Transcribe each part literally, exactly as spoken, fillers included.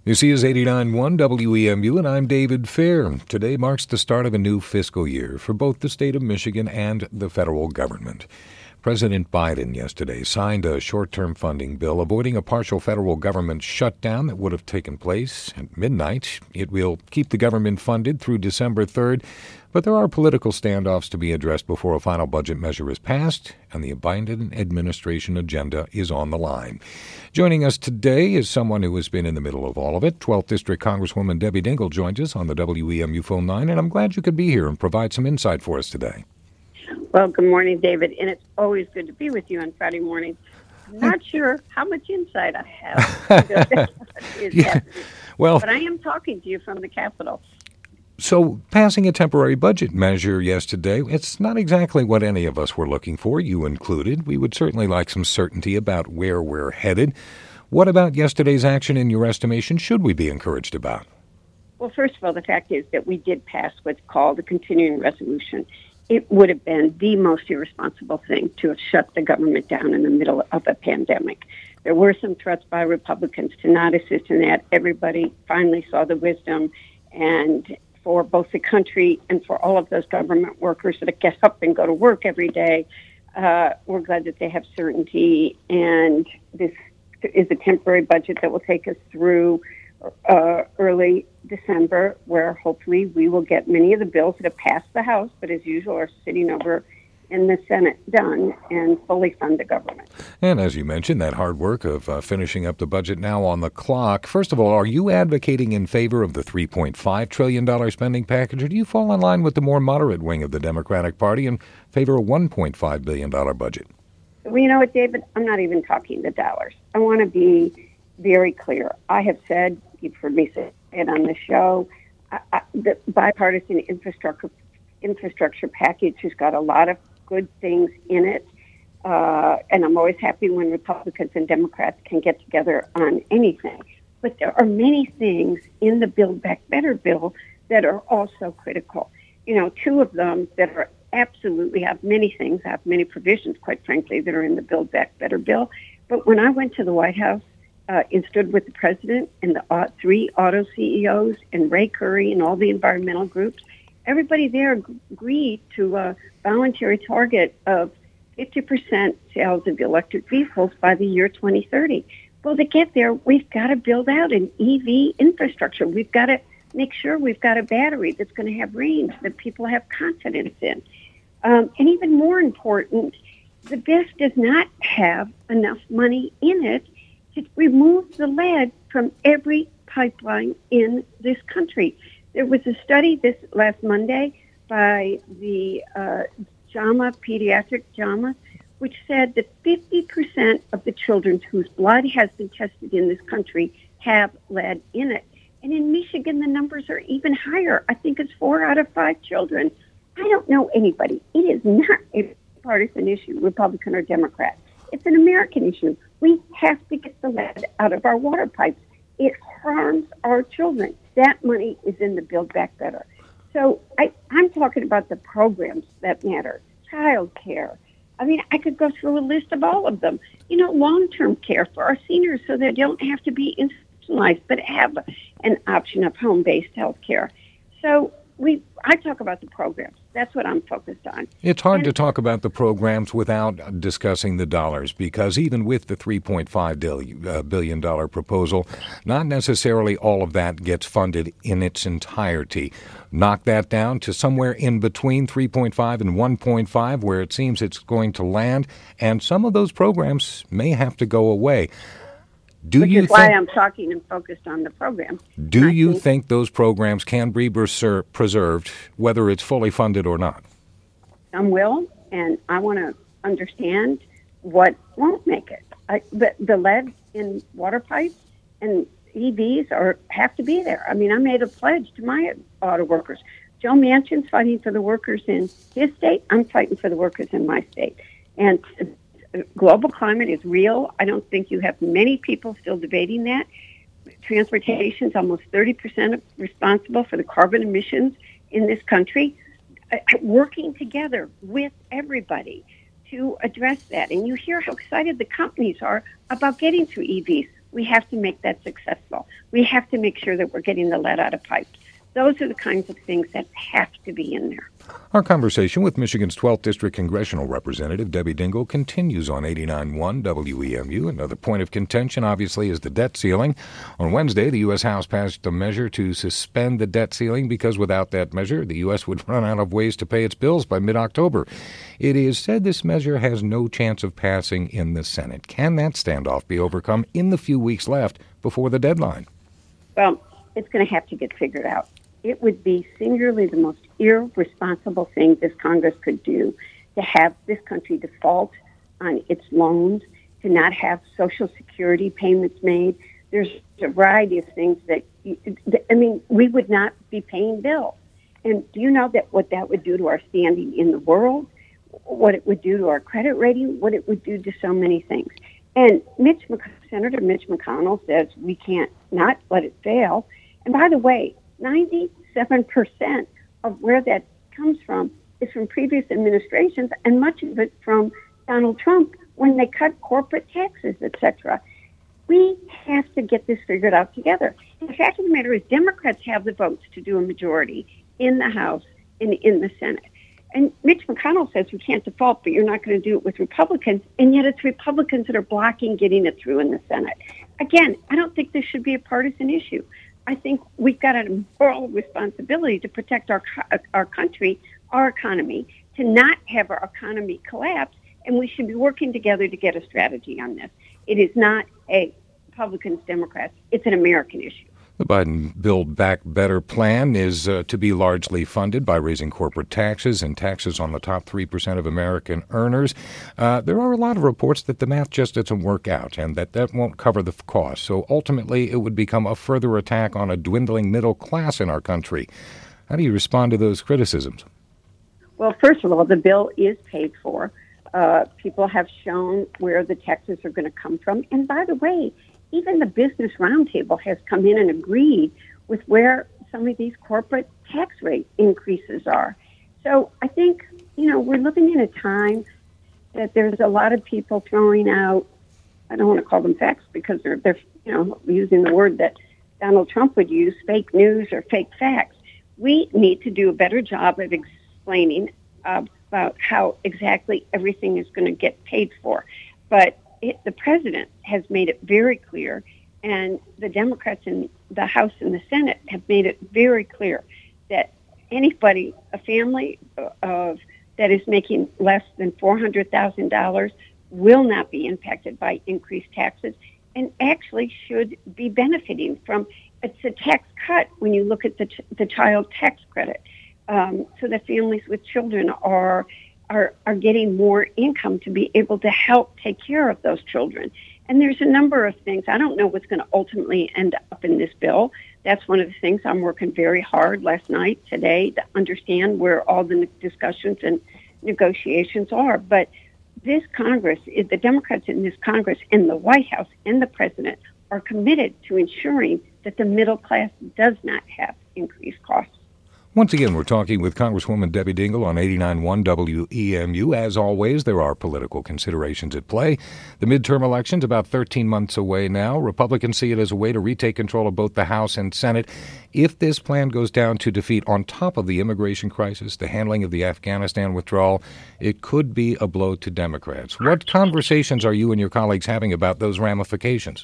This is eighty-nine point one W E M U, and I'm David Fair. Today marks the start of a new fiscal year for both the state of Michigan and the federal government. President Biden yesterday signed a short-term funding bill avoiding a partial federal government shutdown that would have taken place at midnight. It will keep the government funded through December third, but there are political standoffs to be addressed before a final budget measure is passed, and the Biden administration agenda is on the line. Joining us today is someone who has been in the middle of all of it. twelfth District Congresswoman Debbie Dingell joins us on the W E M U phone line, and I'm glad you could be here and provide some insight for us today. Well, good morning, David, and it's always good to be with you on Friday morning. I'm not sure how much insight I have. yeah. Well, but I am talking to you from the Capitol. So passing a temporary budget measure yesterday, it's not exactly what any of us were looking for, you included. We would certainly like some certainty about where we're headed. What about yesterday's action, in your estimation, should we be encouraged about? Well, first of all, the fact is that we did pass what's called a continuing resolution. It would have been the most irresponsible thing to have shut the government down in the middle of a pandemic. There were some threats by Republicans to not assist in that. Everybody finally saw the wisdom, and for both the country and for all of those government workers that get up and go to work every day, uh, we're glad that they have certainty, and this is a temporary budget that will take us through uh, early December, where hopefully we will get many of the bills that have passed the House, but as usual are sitting over in the Senate done and fully fund the government. And as you mentioned, that hard work of uh, finishing up the budget now on the clock. First of all, are you advocating in favor of the three point five trillion dollars spending package, or do you fall in line with the more moderate wing of the Democratic Party and favor a one point five billion dollars budget? Well, you know what, David? I'm not even talking the dollars. I want to be very clear. I have said, you've heard me say it on the show, I, I, the bipartisan infrastructure infrastructure package has got a lot of good things in it, uh, and I'm always happy when Republicans and Democrats can get together on anything. But there are many things in the Build Back Better bill that are also critical. You know, two of them that are absolutely have many things, have many provisions, quite frankly, that are in the Build Back Better bill. But when I went to the White House uh, and stood with the president and the uh, three auto C E Os and Ray Curry and all the environmental groups, everybody there agreed to a voluntary target of fifty percent sales of electric vehicles by the year twenty thirty. Well, to get there, we've got to build out an E V infrastructure. We've got to make sure we've got a battery that's going to have range that people have confidence in. Um, and even more important, the B I S does not have enough money in it to remove the lead from every pipeline in this country. There was a study this last Monday by the uh, JAMA, Pediatric JAMA, which said that fifty percent of the children whose blood has been tested in this country have lead in it. And in Michigan, the numbers are even higher. I think it's four out of five children. I don't know anybody. It is not a partisan issue, Republican or Democrat. It's an American issue. We have to get the lead out of our water pipes. It harms our children. That money is in the Build Back Better. So I, I'm talking about the programs that matter. Child care. I mean, I could go through a list of all of them. You know, long-term care for our seniors so they don't have to be institutionalized, but have an option of home-based health care. So we, I talk about the programs. That's what I'm focused on. It's hard and, to talk about the programs without discussing the dollars, because even with the three point five billion dollars proposal, not necessarily all of that gets funded in its entirety. Knock that down to somewhere in between three point five and one point five, where it seems it's going to land, and some of those programs may have to go away. Do Which you is think, why I'm talking and focused on the program. Do I you think, think those programs can be preser- preserved, whether it's fully funded or not? Some will, and I want to understand what won't make it. I, the, the lead in water pipes and E Vs are have to be there. I mean, I made a pledge to my auto workers. Joe Manchin's fighting for the workers in his state. I'm fighting for the workers in my state. And global climate is real. I don't think you have many people still debating that. Transportation is almost thirty percent responsible for the carbon emissions in this country. Uh, working together with everybody to address that. And you hear how excited the companies are about getting to E Vs. We have to make that successful. We have to make sure that we're getting the lead out of pipes. Those are the kinds of things that have to be in there. Our conversation with Michigan's twelfth District Congressional Representative Debbie Dingell continues on eighty-nine point one W E M U. Another point of contention, obviously, is the debt ceiling. On Wednesday, the U S. House passed a measure to suspend the debt ceiling because without that measure, the U S would run out of ways to pay its bills by mid-October. It is said this measure has no chance of passing in the Senate. Can that standoff be overcome in the few weeks left before the deadline? Well, it's going to have to get figured out. It would be singularly the most irresponsible thing this Congress could do to have this country default on its loans, to not have Social Security payments made. There's a variety of things that, I mean, we would not be paying bills. And do you know that what that would do to our standing in the world, what it would do to our credit rating, what it would do to so many things? And Mitch, Senator Mitch McConnell says we can't not let it fail. And by the way, ninety-seven percent of where that comes from is from previous administrations, and much of it from Donald Trump when they cut corporate taxes, et cetera. We have to get this figured out together. The fact of the matter is Democrats have the votes to do a majority in the House and in the Senate. And Mitch McConnell says we can't default, but you're not going to do it with Republicans, and yet it's Republicans that are blocking getting it through in the Senate. Again, I don't think this should be a partisan issue. I think we've got a moral responsibility to protect our our country, our economy, to not have our economy collapse, and we should be working together to get a strategy on this. It is not a Republicans, Democrats. It's an American issue. The Biden Build Back Better plan is uh, to be largely funded by raising corporate taxes and taxes on the top three percent of American earners. Uh, there are a lot of reports that the math just doesn't work out and that that won't cover the cost. So ultimately, it would become a further attack on a dwindling middle class in our country. How do you respond to those criticisms? Well, first of all, the bill is paid for. Uh, people have shown where the taxes are going to come from. And by the way, even the Business Roundtable has come in and agreed with where some of these corporate tax rate increases are. So I think, you know, we're living in a time that there's a lot of people throwing out, I don't want to call them facts because they're, they're you know, using the word that Donald Trump would use, fake news or fake facts. We need to do a better job of explaining uh, about how exactly everything is going to get paid for. But It, the president has made it very clear, and the Democrats in the House and the Senate have made it very clear that anybody, a family of that is making less than four hundred thousand dollars will not be impacted by increased taxes and actually should be benefiting from, it's a tax cut when you look at the, the child tax credit, um, so that families with children are Are, are getting more income to be able to help take care of those children. And there's a number of things. I don't know what's going to ultimately end up in this bill. That's one of the things I'm working very hard last night, today, to understand where all the discussions and negotiations are. But this Congress, the Democrats in this Congress and the White House and the president are committed to ensuring that the middle class does not have increased costs. Once again, we're talking with Congresswoman Debbie Dingell on eighty-nine point one W E M U. As always, there are political considerations at play. The midterm election's about thirteen months away now. Republicans see it as a way to retake control of both the House and Senate. If this plan goes down to defeat on top of the immigration crisis, the handling of the Afghanistan withdrawal, it could be a blow to Democrats. What conversations are you and your colleagues having about those ramifications?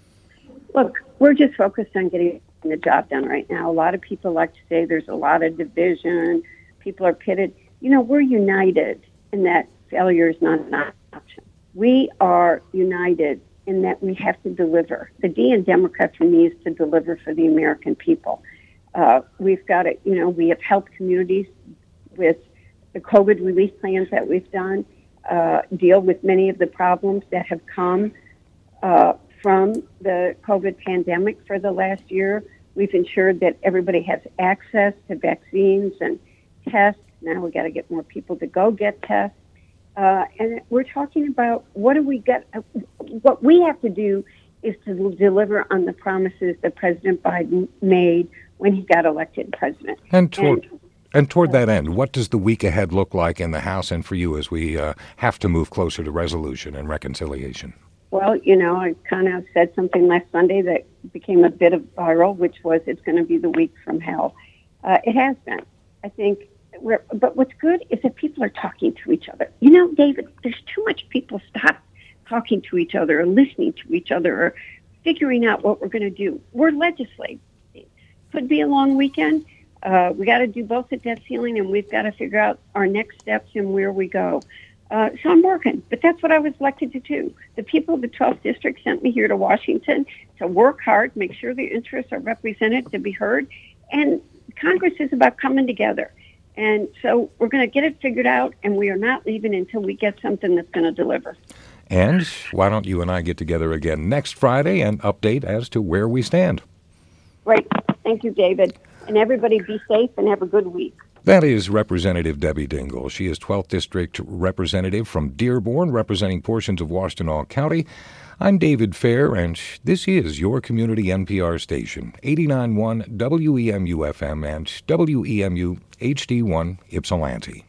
Look, we're just focused on getting the job done right now. A lot of people like to say there's a lot of division. People are pitted. You know, we're united in that failure is not an option. We are united in that we have to deliver. The D in Democrat for me is to deliver for the American people. Uh, we've got to, you know, we have helped communities with the COVID relief plans that we've done, uh, deal with many of the problems that have come uh, from the COVID pandemic for the last year. We've ensured that everybody has access to vaccines and tests. Now we got to get more people to go get tests. Uh, and we're talking about what do we get? What we have to do is to deliver on the promises that President Biden made when he got elected president. And toward, and, and toward that end, what does the week ahead look like in the House and for you as we uh, have to move closer to resolution and reconciliation? Well, you know, I kind of said something last Sunday that became a bit of viral, which was it's going to be the week from hell. Uh, it has been. I think, we're, but what's good is that people are talking to each other. You know, David, there's too much people stop talking to each other or listening to each other or figuring out what we're going to do. We're legislating. Could be a long weekend. Uh, we got to do both the debt ceiling and we've got to figure out our next steps and where we go. Uh, so I'm working, but that's what I was elected to do. The people of the twelfth District sent me here to Washington to work hard, make sure their interests are represented, to be heard. And Congress is about coming together. And so we're going to get it figured out, and we are not leaving until we get something that's going to deliver. And why don't you and I get together again next Friday and update as to where we stand? Great. Thank you, David. And everybody be safe and have a good week. That is Representative Debbie Dingell. She is twelfth District Representative from Dearborn, representing portions of Washtenaw County. I'm David Fair, and this is your community N P R station, eighty-nine point one W E M U F M and W E M U H D one Ypsilanti.